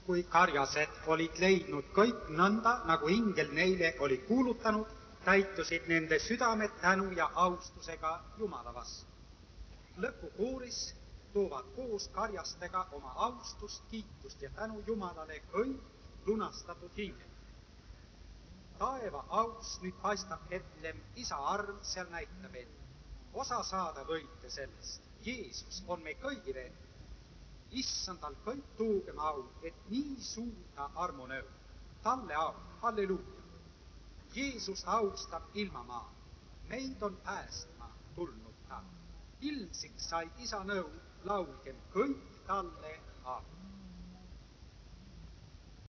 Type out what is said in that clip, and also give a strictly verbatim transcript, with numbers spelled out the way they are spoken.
kui karjased olid leidnud kõik nõnda, nagu ingel neile oli kuulutanud, täitusid nende südamed tänu ja austusega Jumala vastu. Lõpukuuris toovad koos karjastega oma austust, kiitust ja tänu Jumalale kõik lunastatud hinged. Taeva aus nüüd paistab etlem, isa arm seal näitab end. Osa saada võite sellest. Jeesus on me kõigile. Issand tal kõik tuugem au, et nii suuta armunõu. Talle au, halleluuja. Jeesus austab ilmamaa. Meid on päästma tulnud ta. Ilmsiks sai isa nõu, laulgem kõik talle au.